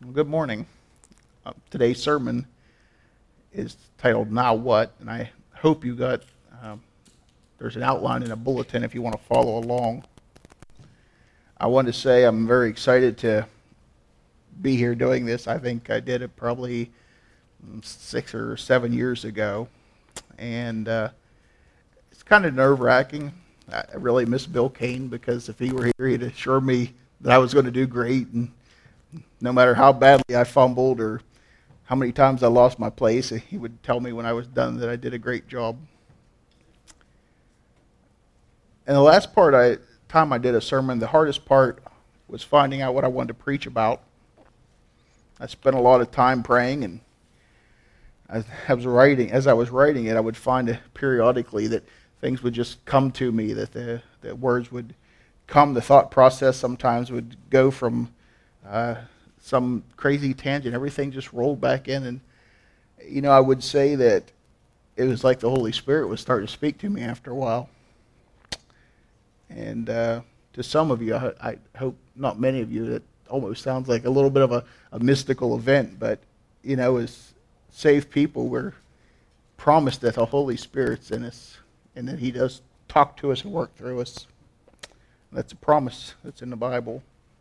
Good morning. Today's sermon is titled Now What? And I hope you got, there's an outline in a bulletin if you want to follow along. I want to say I'm very excited to be here doing this. I think I did it probably 6 or 7 years ago. And it's kind of nerve-wracking. I really miss Bill Kane because if he were here, he'd assure me that I was going to do great. And no matter how badly I fumbled or how many times I lost my place, he would tell me when I was done that I did a great job. And the last time I did a sermon, the hardest part was finding out what I wanted to preach about. I spent a lot of time praying, and as I was writing it, I would find periodically that things would just come to me, that the words would come, the thought process sometimes would go from some crazy tangent. Everything just rolled back in, and I would say that it was like the Holy Spirit was starting to speak to me after a while. And to some of you, I hope not many of you, that almost sounds like a little bit of a mystical event, but as saved people, we're promised that the Holy Spirit's in us and that He does talk to us and work through us. That's a promise that's in the Bible.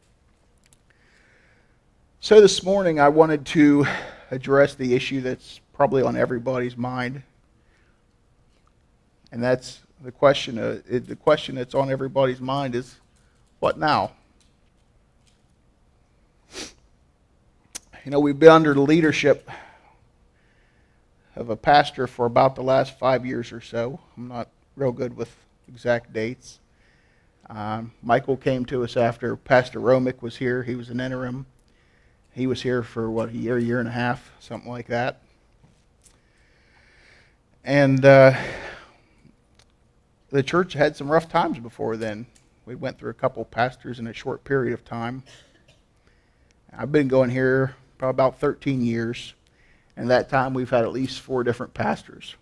So this morning I wanted to address the issue that's probably on everybody's mind, and that's the question that's on everybody's mind is, what now? We've been under the leadership of a pastor for about the last 5 years or so. I'm not real good with exact dates. Michael came to us after Pastor Romick was here. He was an interim. He was here for, a year and a half, something like that. And the church had some rough times before then. We went through a couple pastors in a short period of time. I've been going here probably about 13 years, and that time we've had at least 4 different pastors.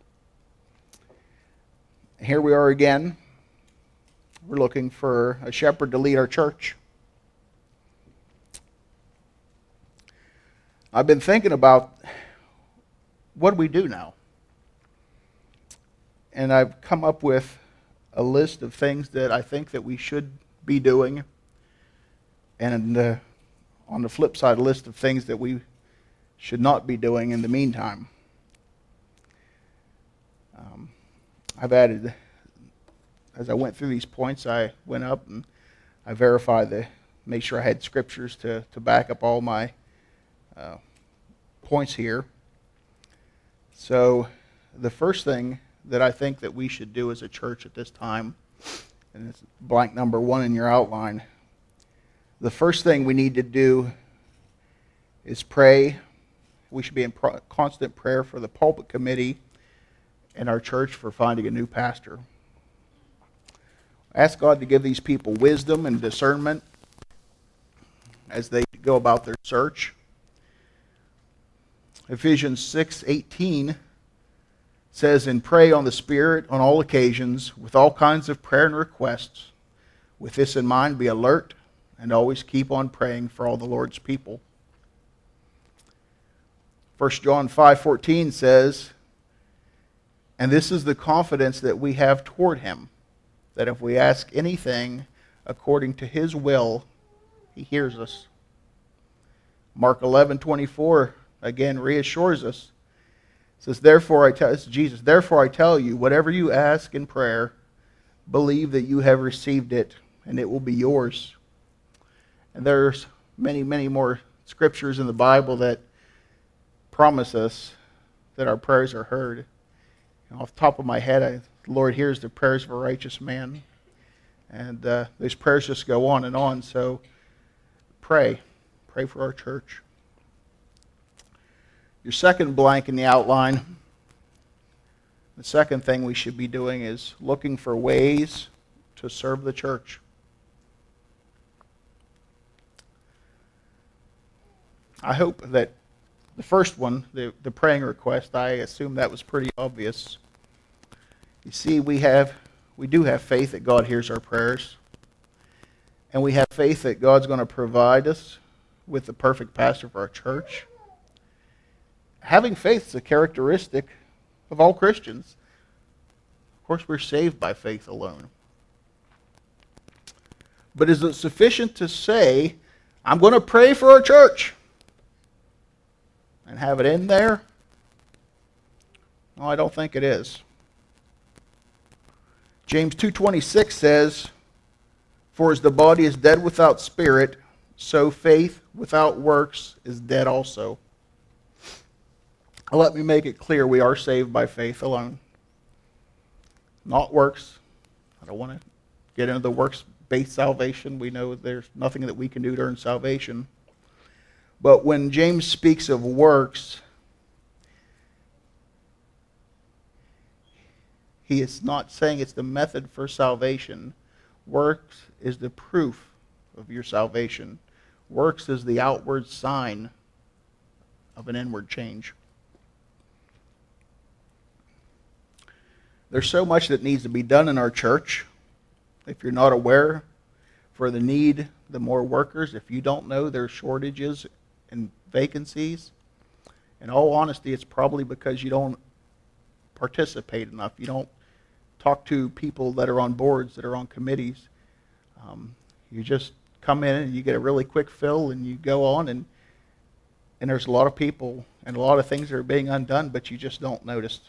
Here we are again. We're looking for a shepherd to lead our church. I've been thinking about what do we do now? And I've come up with a list of things that I think that we should be doing, and on the flip side, a list of things that we should not be doing in the meantime. I've added, as I went through these points, I went up and I verified make sure I had scriptures to back up all my points here. So the first thing that I think that we should do as a church at this time, and it's blank number 1 in your outline, the first thing we need to do is pray. We should be in constant prayer for the pulpit committee and our church for finding a new pastor. Ask God to give these people wisdom and discernment as they go about their search. Ephesians 6:18 says, "And pray on the Spirit on all occasions, with all kinds of prayer and requests. With this in mind, be alert and always keep on praying for all the Lord's people." 1 John 5:14 says, "And this is the confidence that we have toward Him, that if we ask anything according to His will, He hears us." Mark 11:24 again reassures us. It says, it's Jesus, "Therefore I tell you, whatever you ask in prayer, believe that you have received it, and it will be yours." And there's many, many more scriptures in the Bible that promise us that our prayers are heard. Off the top of my head, the Lord hears the prayers of a righteous man. And those prayers just go on and on. So pray. Pray for our church. Your second blank in the outline, the second thing we should be doing is looking for ways to serve the church. I hope that the first one, the praying request, I assume that was pretty obvious. You see, we do have faith that God hears our prayers. And we have faith that God's going to provide us with the perfect pastor for our church. Having faith is a characteristic of all Christians. Of course, we're saved by faith alone. But is it sufficient to say, I'm going to pray for our church and have it in there? No, I don't think it is. James 2:26 says, for as the body is dead without spirit, so faith without works is dead also. Let me make it clear, we are saved by faith alone. Not works. I don't want to get into the works-based salvation. We know there's nothing that we can do to earn salvation. But when James speaks of works, he is not saying it's the method for salvation. Works is the proof of your salvation. Works is the outward sign of an inward change. There's so much that needs to be done in our church. If you're not aware for the need, the more workers, if you don't know there's shortages and vacancies, in all honesty, it's probably because you don't participate enough. You don't talk to people that are on boards, that are on committees. You just come in and you get a really quick fill and you go on, and there's a lot of people and a lot of things that are being undone, but you just don't notice.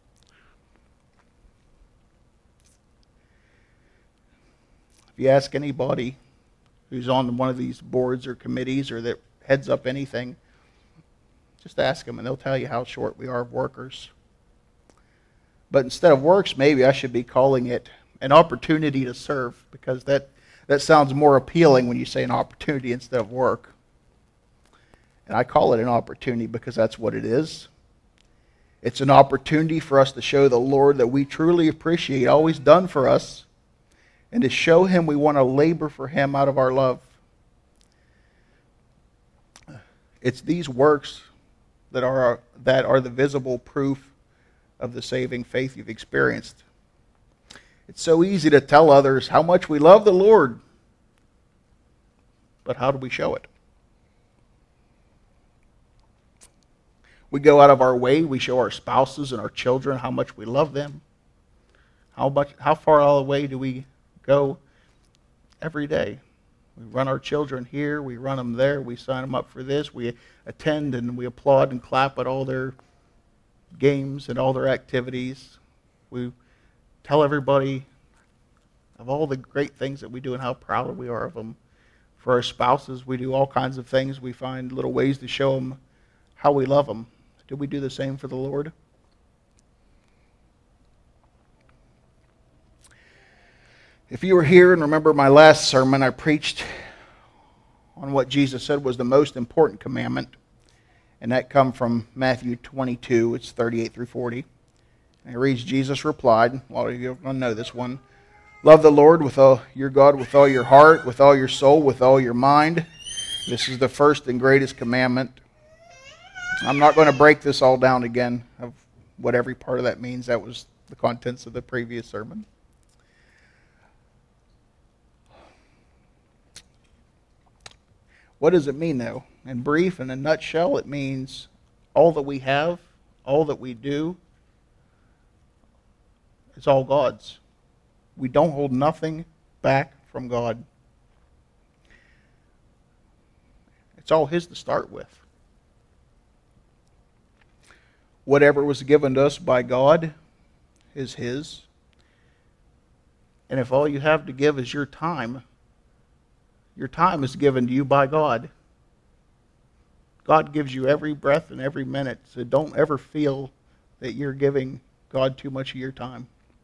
If you ask anybody who's on one of these boards or committees or that heads up anything, just ask them and they'll tell you how short we are of workers. But instead of works, maybe I should be calling it an opportunity to serve, because that sounds more appealing when you say an opportunity instead of work. And I call it an opportunity because that's what it is. It's an opportunity for us to show the Lord that we truly appreciate all He's done for us, and to show Him we want to labor for Him out of our love. It's these works that are the visible proof of the saving faith you've experienced. It's so easy to tell others how much we love the Lord, but how do we show it? We go out of our way, we show our spouses and our children how much we love them. How far out of the way do we go every day? We run our children here, we run them there, we sign them up for this, we attend and we applaud and clap at all their games and all their activities. We tell everybody of all the great things that we do and how proud we are of them. For our spouses, we do all kinds of things. We find little ways to show them how we love them. Do we do the same for the Lord? If you were here and remember my last sermon, I preached on what Jesus said was the most important commandment, and that come from Matthew 22, it's 38 through 40. And it reads, Jesus replied, well, you're going to know this one, love the Lord with all your God, with all your heart, with all your soul, with all your mind. This is the first and greatest commandment. I'm not going to break this all down again of what every part of that means. That was the contents of the previous sermon. What does it mean, though? In brief, in a nutshell, it means all that we have, all that we do, is all God's. We don't hold nothing back from God. It's all His to start with. Whatever was given to us by God is His. And if all you have to give is your time is given to you by God. God gives you every breath and every minute, so don't ever feel that you're giving God too much of your time.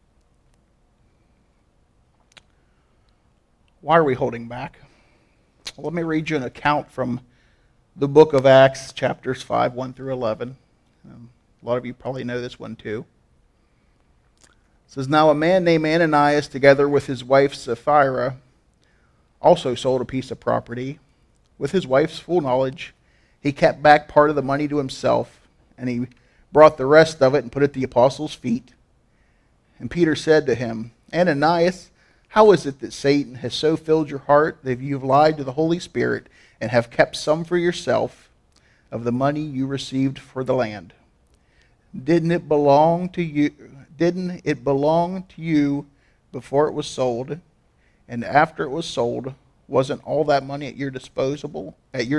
Why are we holding back? Well, let me read you an account from the book of Acts, chapters 5, 1 through 11. A lot of you probably know this one too. It says, now a man named Ananias, together with his wife Sapphira, also sold a piece of property. With his wife's full knowledge, he kept back part of the money to himself, and he brought the rest of it and put it at the apostles' feet. And Peter said to him, Ananias, How is it that Satan has so filled your heart that you have lied to the Holy Spirit and have kept some for yourself of the money you received for the land? Didn't it belong to you? Didn't it belong to you before it was sold? And after it was sold, wasn't all that money at your disposal?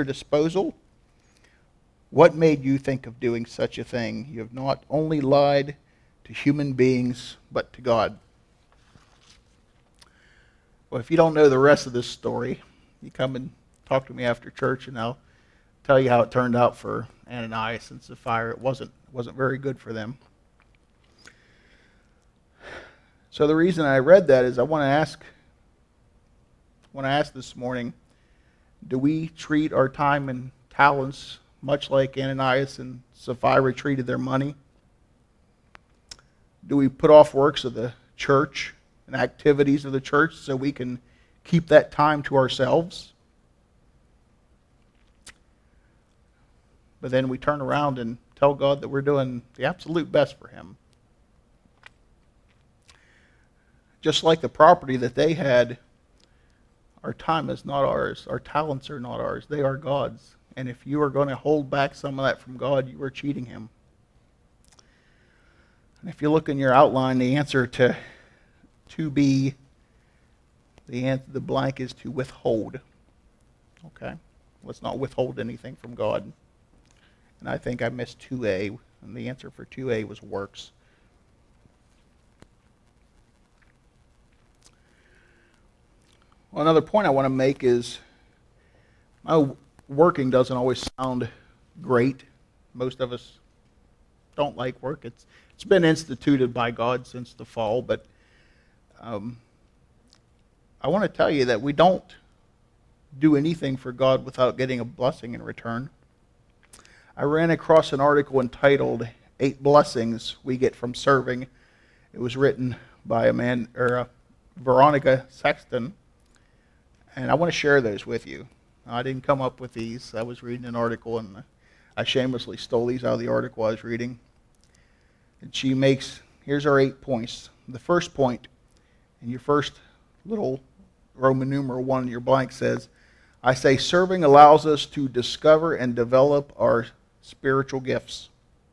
What made you think of doing such a thing? You have not only lied to human beings, but to God. Well, if you don't know the rest of this story, you come and talk to me after church, and I'll tell you how it turned out for Ananias and Sapphira. It wasn't very good for them. So the reason I read that is I want to ask this morning, do we treat our time and talents much like Ananias and Sapphira treated their money? Do we put off works of the church and activities of the church so we can keep that time to ourselves? But then we turn around and tell God that we're doing the absolute best for Him. Just like the property that they had, our time is not ours. Our talents are not ours. They are God's. And if you are going to hold back some of that from God, you are cheating Him. And if you look in your outline, the answer to be, the blank is to withhold. Okay? Let's not withhold anything from God. And I think I missed 2A, and the answer for 2A was works. Well, another point I want to make is working doesn't always sound great. Most of us don't like work. It's been instituted by God since the fall, but I want to tell you that we don't do anything for God without getting a blessing in return. I ran across an article entitled 8 Blessings We Get from Serving. It was written by Veronica Sexton, and I want to share those with you. I didn't come up with these. I was reading an article, and I shamelessly stole these out of the article I was reading. And she makes, here's our 8 points. The first point, in your first little Roman numeral 1 in your blank says, I say serving allows us to discover and develop our spiritual gifts.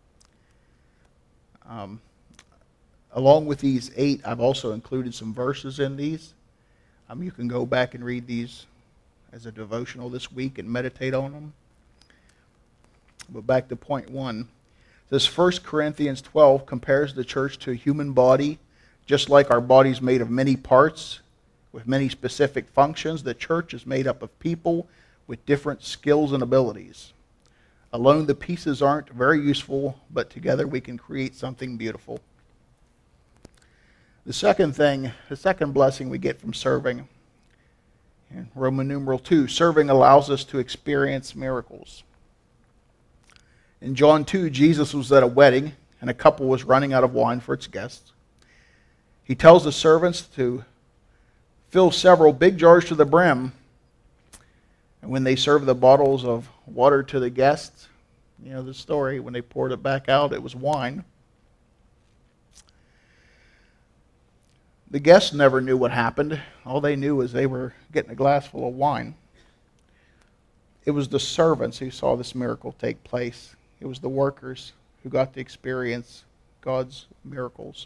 Along with these 8, I've also included some verses in these. You can go back and read these as a devotional this week and meditate on them. But back to point 1. This 1 Corinthians 12 compares the church to a human body. Just like our body's made of many parts with many specific functions, the church is made up of people with different skills and abilities. Alone, the pieces aren't very useful, but together we can create something beautiful. The second blessing we get from serving, in Roman numeral 2, serving allows us to experience miracles. In John 2, Jesus was at a wedding, and a couple was running out of wine for its guests. He tells the servants to fill several big jars to the brim, and when they served the bottles of water to the guests, you know the story, when they poured it back out, it was wine. The guests never knew what happened. All they knew was they were getting a glass full of wine. It was the servants who saw this miracle take place. It was the workers who got to experience God's miracles.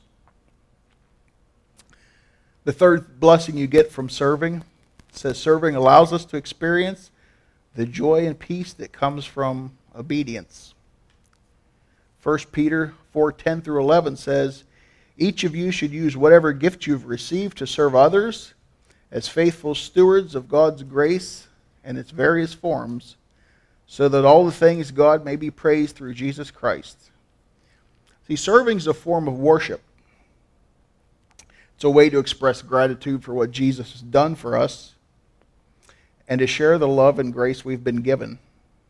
The third blessing you get from serving says serving allows us to experience the joy and peace that comes from obedience. 1 Peter 4:10 through 11 says, each of you should use whatever gift you've received to serve others as faithful stewards of God's grace and its various forms, so that all the things God may be praised through Jesus Christ. See, serving is a form of worship. It's a way to express gratitude for what Jesus has done for us and to share the love and grace we've been given.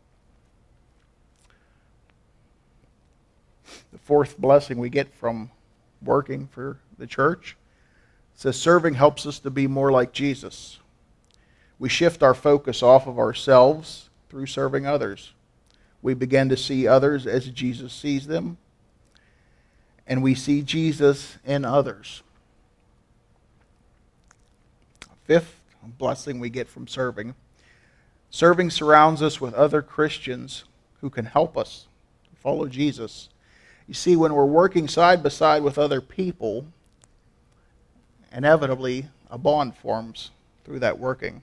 The fourth blessing we get from working for the church says serving helps us to be more like Jesus. We shift our focus off of ourselves through serving others. We begin to see others as Jesus sees them, and we see Jesus in others. fifth blessing we get from serving. Serving surrounds us with other Christians who can help us follow Jesus. You see, when we're working side by side with other people, inevitably a bond forms through that working.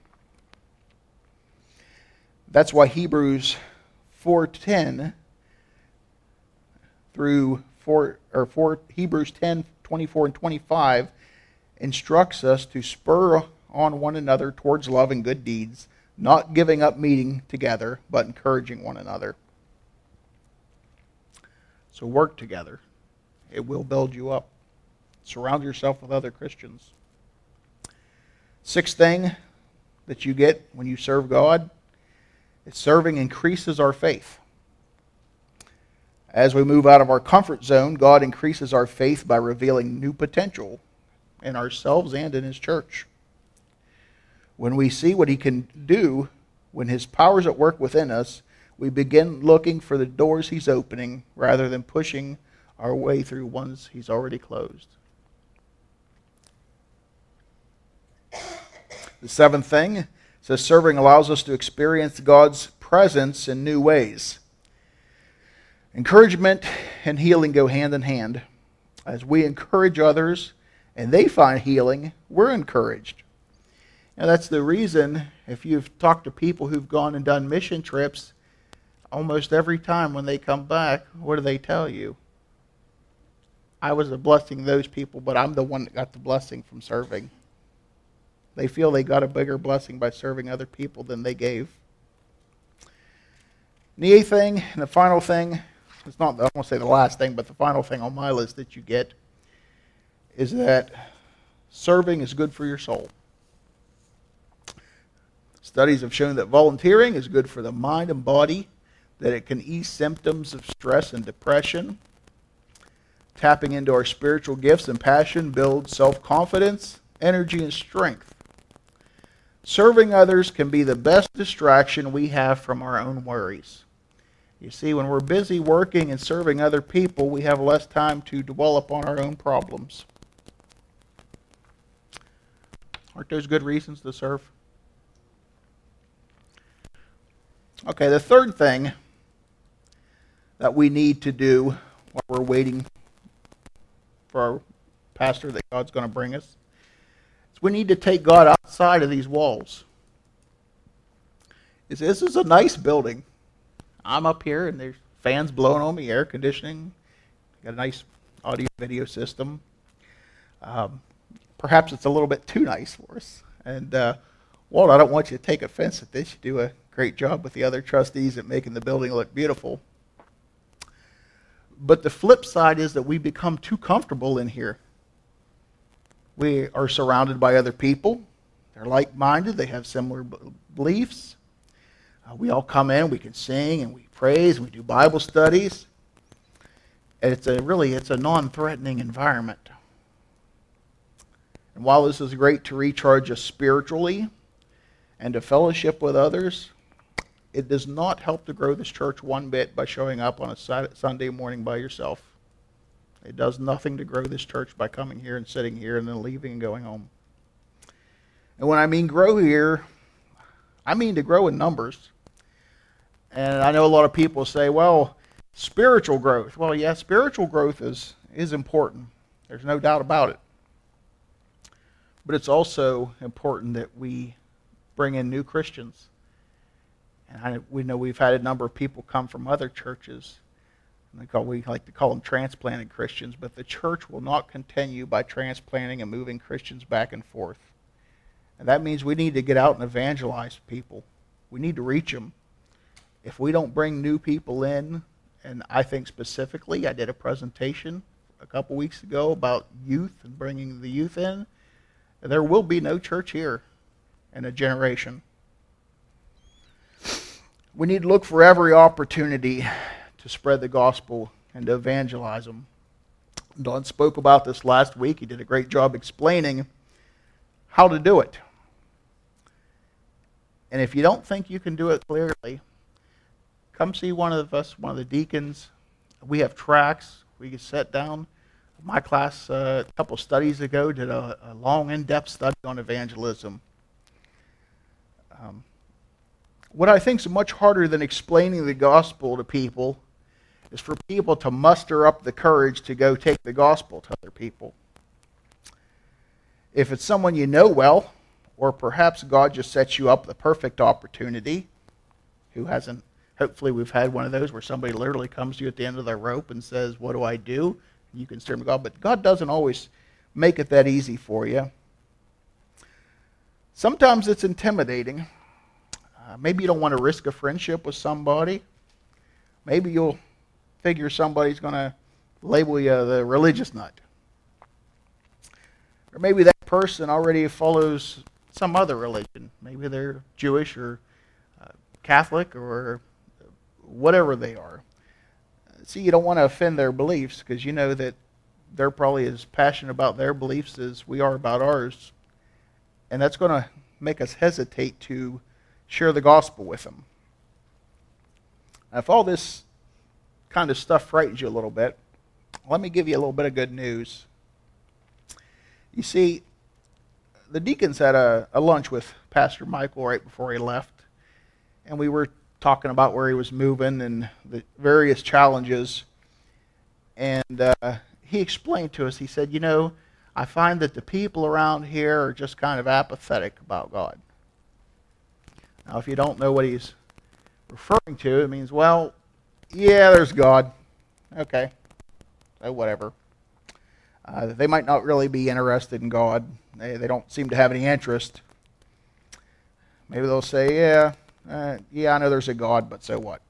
That's why Hebrews 4:10 through Hebrews 10:24 and 25 instructs us to spur on one another towards love and good deeds, not giving up meeting together, but encouraging one another. So work together. It will build you up. Surround yourself with other Christians. Sixth thing that you get when you serve God is serving increases our faith. As we move out of our comfort zone, God increases our faith by revealing new potential in ourselves and in His church. When we see what He can do, when His power is at work within us, we begin looking for the doors He's opening rather than pushing our way through ones He's already closed. The seventh thing says serving allows us to experience God's presence in new ways. Encouragement and healing go hand in hand. As we encourage others and they find healing, we're encouraged. Now that's the reason, if you've talked to people who've gone and done mission trips, almost every time when they come back, what do they tell you? I was a blessing to those people, but I'm the one that got the blessing from serving. They feel they got a bigger blessing by serving other people than they gave. The eighth thing, and the final thing, it's not, I won't say the last thing, but the final thing on my list that you get is that serving is good for your soul. Studies have shown that volunteering is good for the mind and body, that it can ease symptoms of stress and depression. Tapping into our spiritual gifts and passion builds self-confidence, energy, and strength. Serving others can be the best distraction we have from our own worries. You see, when we're busy working and serving other people, we have less time to dwell upon our own problems. Aren't those good reasons to serve? Okay, the third thing that we need to do while we're waiting for our pastor that God's going to bring us is we need to take God outside of these walls. This is a nice building. I'm up here and there's fans blowing on me, air conditioning. Got a nice audio-video system. Perhaps it's a little bit too nice for us. And Walt, I don't want you to take offense at this. You do a great job with the other trustees at making the building look beautiful. But the flip side is that we become too comfortable in here. We are surrounded by other people. They're like-minded. They have similar beliefs. We all come in, we can sing and we praise and we do Bible studies. And it's a non-threatening environment. And while this is great to recharge us spiritually and to fellowship with others, it does not help to grow this church one bit by showing up on a Sunday morning by yourself. It does nothing to grow this church by coming here and sitting here and then leaving and going home. And when I mean grow here, I mean to grow in numbers. And I know a lot of people say, well, spiritual growth. Well, yeah, spiritual growth is important. There's no doubt about it. But it's also important that we bring in new Christians. And we know we've had a number of people come from other churches. We like to call them transplanted Christians, but the church will not continue by transplanting and moving Christians back and forth. And that means we need to get out and evangelize people. We need to reach them. If we don't bring new people in, and I think specifically, I did a presentation a couple weeks ago about youth and bringing the youth in, there will be no church here in a generation. We need to look for every opportunity to spread the gospel and to evangelize them. Don spoke about this last week. He did a great job explaining how to do it. And if you don't think you can do it clearly, come see one of us, one of the deacons. We have tracts. We can sit down. My class, a couple studies ago, did a long, in-depth study on evangelism. What I think is much harder than explaining the gospel to people is for people to muster up the courage to go take the gospel to other people. If it's someone you know well, or perhaps God just sets you up the perfect opportunity, who hasn't, hopefully we've had one of those where somebody literally comes to you at the end of their rope and says, what do I do? And you can steer them to God, but God doesn't always make it that easy for you. Sometimes it's intimidating. Maybe you don't want to risk a friendship with somebody. Maybe you'll figure somebody's going to label you the religious nut. Or maybe that person already follows some other religion. Maybe they're Jewish or Catholic or whatever they are. See, you don't want to offend their beliefs because you know that they're probably as passionate about their beliefs as we are about ours. And that's going to make us hesitate to share the gospel with them. Now, if all this kind of stuff frightens you a little bit, let me give you a little bit of good news. You see, the deacons had a lunch with Pastor Michael right before he left, and we were talking about where he was moving and the various challenges. And he explained to us, he said, you know, I find that the people around here are just kind of apathetic about God. Now, if you don't know what he's referring to, it means, well, yeah, there's God. Okay, so whatever. They might not really be interested in God. They don't seem to have any interest. Maybe they'll say, yeah, I know there's a God, but so what?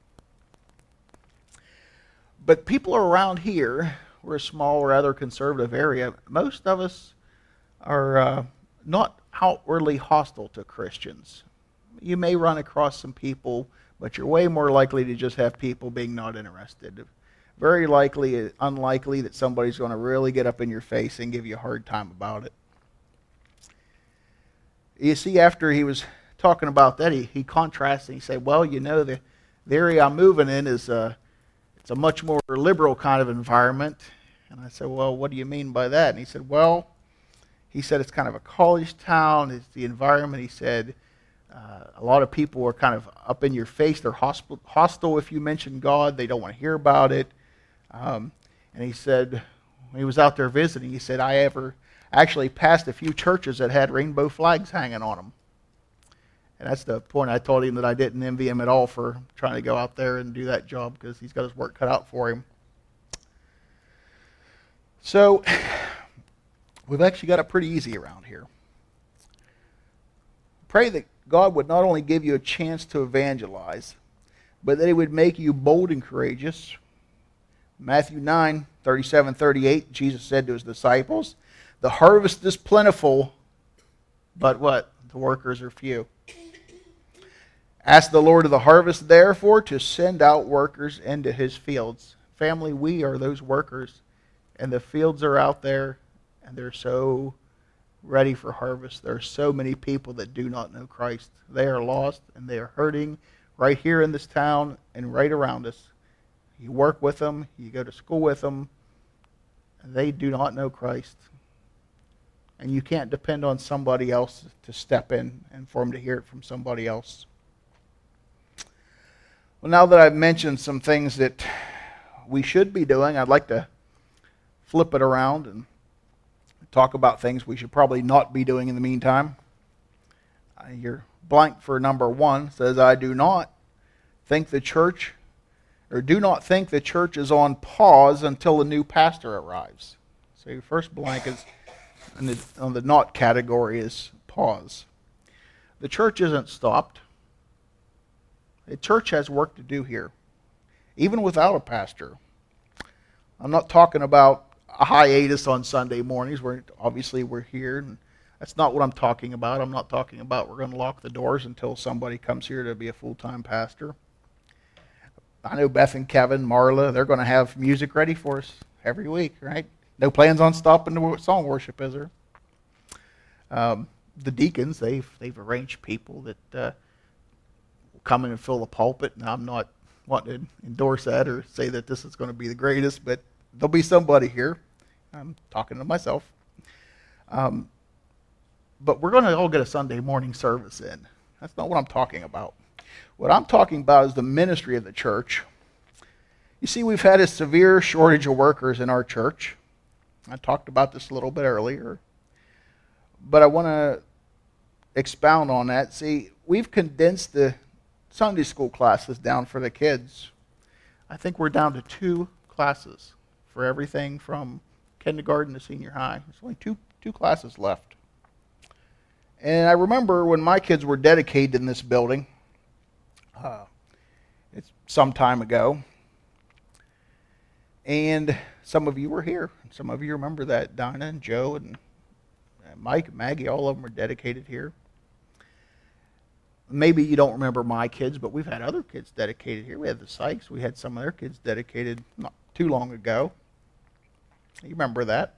But people around here, we're a small, rather conservative area, most of us are not outwardly hostile to Christians. You may run across some people, but you're way more likely to just have people being not interested. Very unlikely that somebody's going to really get up in your face and give you a hard time about it. You see, after he was talking about that, he contrasted and he said, well, you know, the area I'm moving in is it's a much more liberal kind of environment. And I said, well, what do you mean by that? And he said, well, it's kind of a college town. It's the environment. He said, a lot of people are kind of up in your face. They're hostile if you mention God. They don't want to hear about it. And he said, when he was out there visiting, he said, I actually passed a few churches that had rainbow flags hanging on them. And that's the point. I told him that I didn't envy him at all for trying to go out there and do that job because he's got his work cut out for him. So we've actually got it pretty easy around here. Pray that God would not only give you a chance to evangelize, but that he would make you bold and courageous. Matthew 9:37-38, Jesus said to his disciples, the harvest is plentiful, but what? The workers are few. Ask the Lord of the harvest, therefore, to send out workers into his fields. Family, we are those workers, and the fields are out there, and they're so ready for harvest. There are so many people that do not know Christ. They are lost, and they are hurting right here in this town and right around us. You work with them, you go to school with them, and they do not know Christ. And you can't depend on somebody else to step in and for them to hear it from somebody else. Well, now that I've mentioned some things that we should be doing, I'd like to flip it around and talk about things we should probably not be doing in the meantime. Your blank for number 1 says, I do not think the church is on pause until a new pastor arrives. So your first blank is on the not category is pause. The church isn't stopped. The church has work to do here, even without a pastor. I'm not talking about a hiatus on Sunday mornings. We're here, and that's not what I'm talking about. I'm not talking about we're going to lock the doors until somebody comes here to be a full-time pastor. I know Beth and Kevin, Marla, they're going to have music ready for us every week, right? No plans on stopping the song worship, is there? The deacons, they've arranged people that will come in and fill the pulpit, and I'm not wanting to endorse that or say that this is going to be the greatest, but there'll be somebody here. I'm talking to myself. But we're going to all get a Sunday morning service in. That's not what I'm talking about. What I'm talking about is the ministry of the church. You see, we've had a severe shortage of workers in our church. I talked about this a little bit earlier. But I want to expound on that. See, we've condensed the Sunday school classes down for the kids. I think we're down to 2 classes for everything from kindergarten to senior high. There's only two classes left. And I remember when my kids were dedicated in this building, it's some time ago, and some of you were here. Some of you remember that. Dinah and Joe and Mike and Maggie, all of them were dedicated here. Maybe you don't remember my kids, but we've had other kids dedicated here. We had the Sykes. We had some of their kids dedicated not too long ago. You remember that.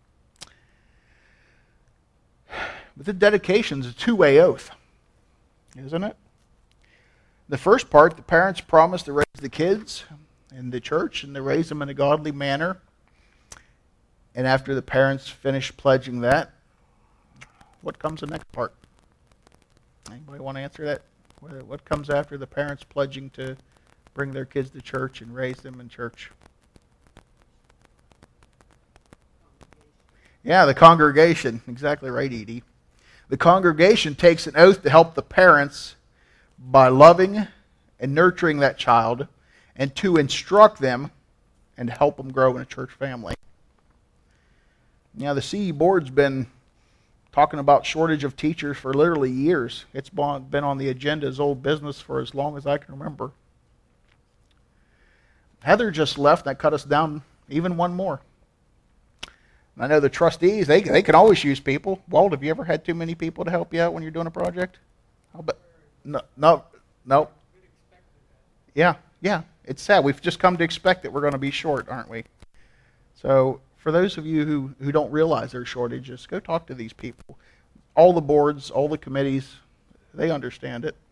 But the dedication is a 2-way oath, isn't it? The first part, the parents promise to raise the kids in the church, and to raise them in a godly manner. And after the parents finish pledging that, what comes the next part? Anybody want to answer that? What comes after the parents pledging to bring their kids to church and raise them in church? Yeah, the congregation. Exactly right, Edie. The congregation takes an oath to help the parents by loving and nurturing that child, and to instruct them and help them grow in a church family. Now, the CE Board's been talking about shortage of teachers for literally years. It's been on the agenda as old business for as long as I can remember. Heather just left. That cut us down even one more. And I know the trustees, they can always use people. Walt, have you ever had too many people to help you out when you're doing a project? No. Yeah. It's sad. We've just come to expect that we're going to be short, aren't we? So for those of you who don't realize there's shortages, go talk to these people. All the boards, all the committees, they understand it.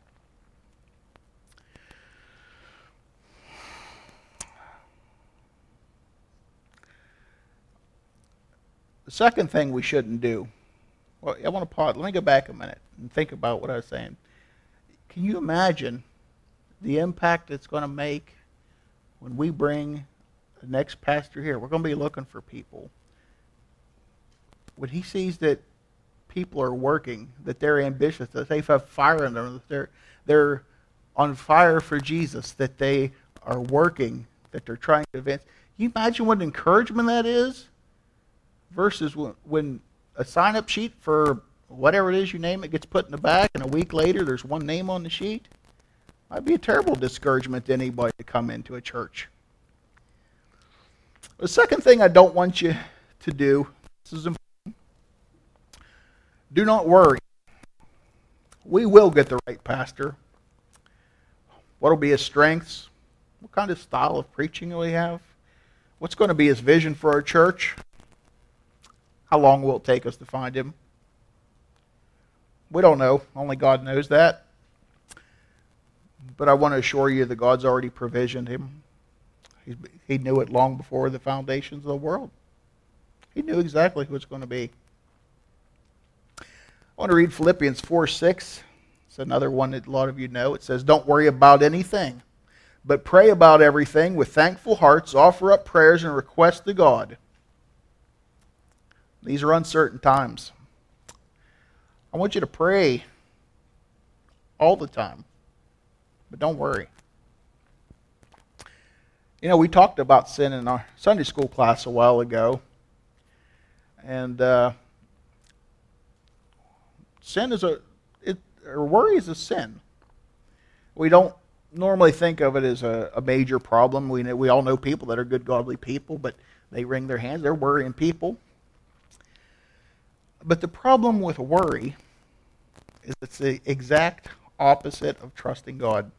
The second thing we shouldn't do, well, I want to pause. Let me go back a minute and think about what I was saying. Can you imagine the impact it's going to make when we bring the next pastor here? We're going to be looking for people. When he sees that people are working, that they're ambitious, that they have fire in them, that they're on fire for Jesus, that they are working, that they're trying to advance. Can you imagine what encouragement that is? Versus when a sign-up sheet for whatever it is you name it gets put in the back, and a week later there's one name on the sheet. Might be a terrible discouragement to anybody to come into a church. The second thing I don't want you to do, this is important, do not worry. We will get the right pastor. What will be his strengths? What kind of style of preaching will he have? What's going to be his vision for our church? How long will it take us to find him? We don't know. Only God knows that. But I want to assure you that God's already provisioned him. He knew it long before the foundations of the world. He knew exactly who it's going to be. I want to read Philippians 4:6. It's another one that a lot of you know. It says, "Don't worry about anything, but pray about everything with thankful hearts. Offer up prayers and requests to God." These are uncertain times. I want you to pray all the time, but don't worry. You know, we talked about sin in our Sunday school class a while ago, and sin is or worry is a sin. We don't normally think of it as a major problem. We all know people that are good, godly people, but they wring their hands. They're worrying people. But the problem with worry is it's the exact opposite of trusting God.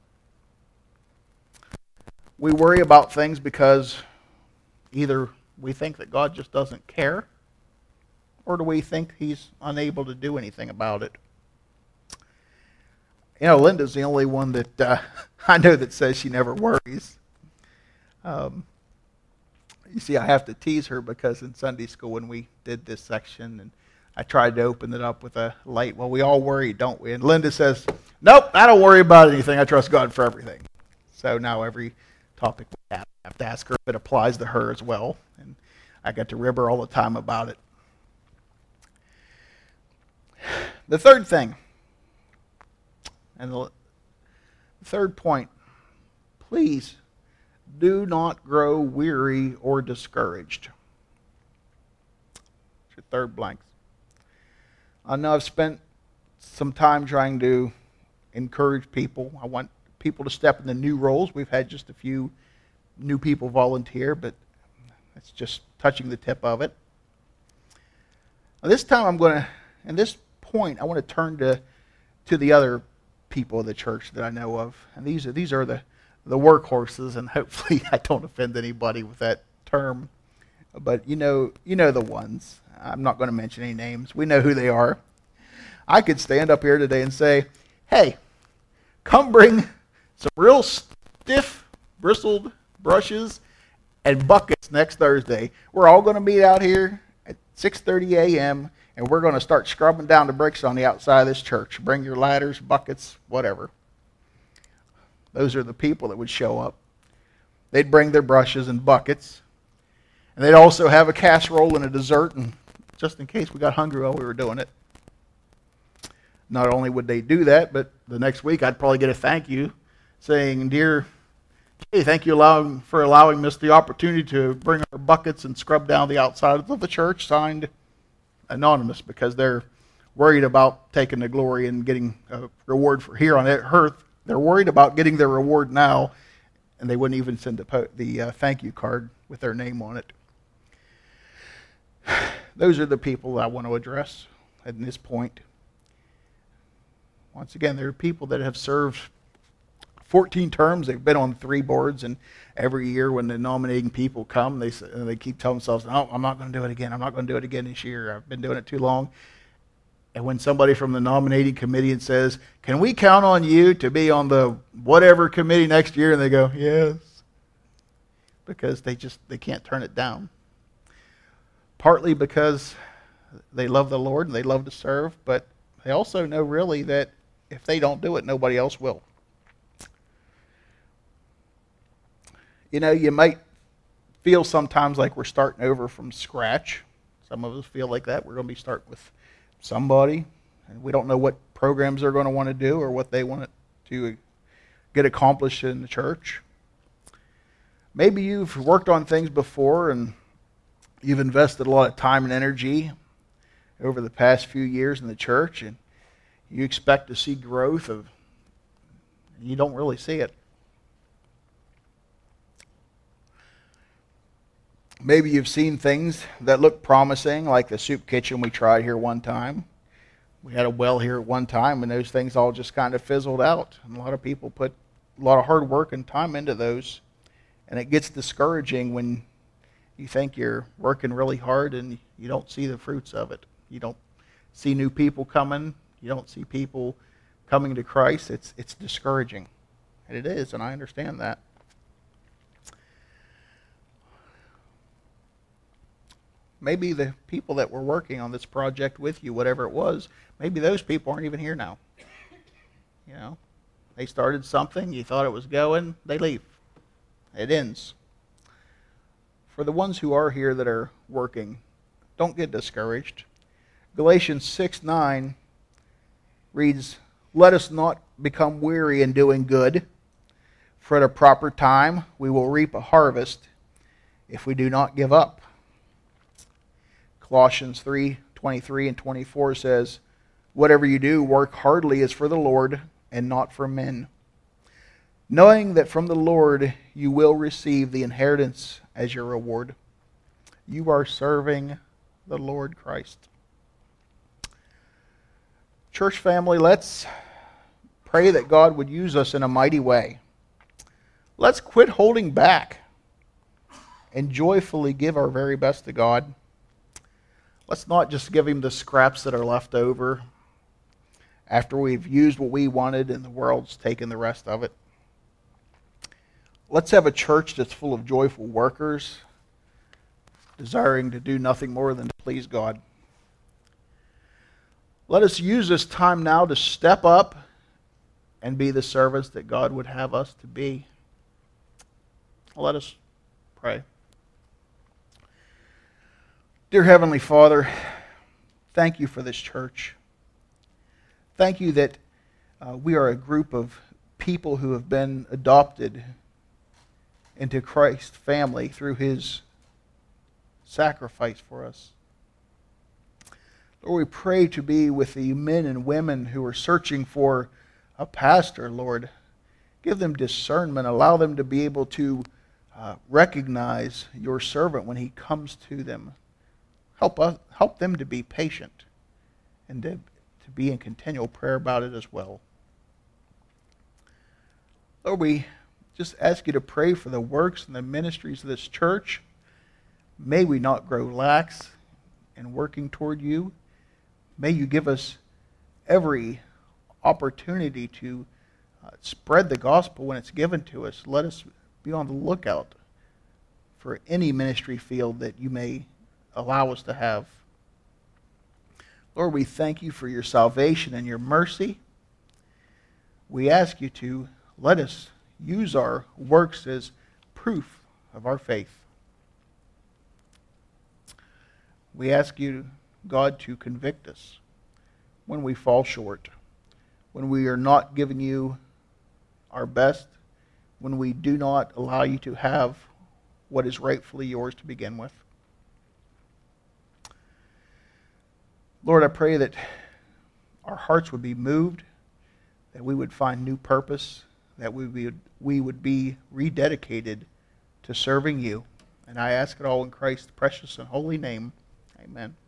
We worry about things because either we think that God just doesn't care, or do we think he's unable to do anything about it? You know, Linda's the only one that I know that says she never worries. You see, I have to tease her because in Sunday school when we did this section, and I tried to open it up with a light. Well, we all worry, don't we? And Linda says, nope, I don't worry about anything. I trust God for everything. So now every topic we have to ask her if it applies to her as well. And I got to rib her all the time about it. The third thing, and the third point, please do not grow weary or discouraged. It's your third blanks. I know I've spent some time trying to encourage people. I want people to step into new roles. We've had just a few new people volunteer, but it's just touching the tip of it. Now, this time in this point, I want to turn to the other people of the church that I know of. And these are the workhorses, and hopefully I don't offend anybody with that term. But you know the ones. I'm not going to mention any names. We know who they are. I could stand up here today and say, hey, come bring some real stiff, bristled brushes and buckets next Thursday. We're all going to meet out here at 6:30 a.m., and we're going to start scrubbing down the bricks on the outside of this church. Bring your ladders, buckets, whatever. Those are the people that would show up. They'd bring their brushes and buckets. And they'd also have a casserole and a dessert, and just in case we got hungry while we were doing it. Not only would they do that, but the next week I'd probably get a thank you saying, dear, hey, thank you for allowing us the opportunity to bring our buckets and scrub down the outside of the church, signed anonymous, because they're worried about taking the glory and getting a reward for here on earth. They're worried about getting their reward now, and they wouldn't even send the thank you card with their name on it. Those are the people that I want to address at this point. Once again, there are people that have served 14 terms. They've been on 3 boards, and every year when the nominating people come, they keep telling themselves, no, I'm not going to do it again. I'm not going to do it again this year. I've been doing it too long. And when somebody from the nominating committee says, can we count on you to be on the whatever committee next year? And they go, yes. Because they can't turn it down. Partly because they love the Lord and they love to serve, but they also know really that if they don't do it, nobody else will. You know, you might feel sometimes like we're starting over from scratch. Some of us feel like that. We're going to be starting with somebody, and we don't know what programs they're going to want to do or what they want to get accomplished in the church. Maybe you've worked on things before and you've invested a lot of time and energy over the past few years in the church, and you expect to see growth, and you don't really see it. Maybe you've seen things that look promising, like the soup kitchen we tried here one time. We had a well here at one time, and those things all just kind of fizzled out. And a lot of people put a lot of hard work and time into those, and it gets discouraging when you think you're working really hard and you don't see the fruits of it. You don't see new people coming. You don't see people coming to Christ. It's discouraging. And it is, and I understand that. Maybe the people that were working on this project with you, whatever it was, maybe those people aren't even here now. You know, they started something, you thought it was going, they leave. It ends. For the ones who are here that are working, don't get discouraged. Galatians 6:9 reads, let us not become weary in doing good, for at a proper time we will reap a harvest if we do not give up. Colossians 3:23 and 24 says, whatever you do, work heartily as for the Lord and not for men, knowing that from the Lord you will receive the inheritance as your reward. You are serving the Lord Christ. Church family, let's pray that God would use us in a mighty way. Let's quit holding back and joyfully give our very best to God. Let's not just give Him the scraps that are left over after we've used what we wanted and the world's taken the rest of it. Let's have a church that's full of joyful workers, desiring to do nothing more than to please God. Let us use this time now to step up and be the servants that God would have us to be. Let us pray. Dear Heavenly Father, thank you for this church. Thank you that we are a group of people who have been adopted into Christ's family through his sacrifice for us. Lord, we pray to be with the men and women who are searching for a pastor, Lord. Give them discernment. Allow them to be able to recognize your servant when he comes to them. Help them to be patient and to be in continual prayer about it as well. Lord, we just ask you to pray for the works and the ministries of this church. May we not grow lax in working toward you. May you give us every opportunity to spread the gospel when it's given to us. Let us be on the lookout for any ministry field that you may allow us to have. Lord, we thank you for your salvation and your mercy. We ask you to let us use our works as proof of our faith. We ask you, God, to convict us when we fall short, when we are not giving you our best, when we do not allow you to have what is rightfully yours to begin with. Lord, I pray that our hearts would be moved, that we would find new purpose, that we would be rededicated to serving you. And I ask it all in Christ's precious and holy name. Amen.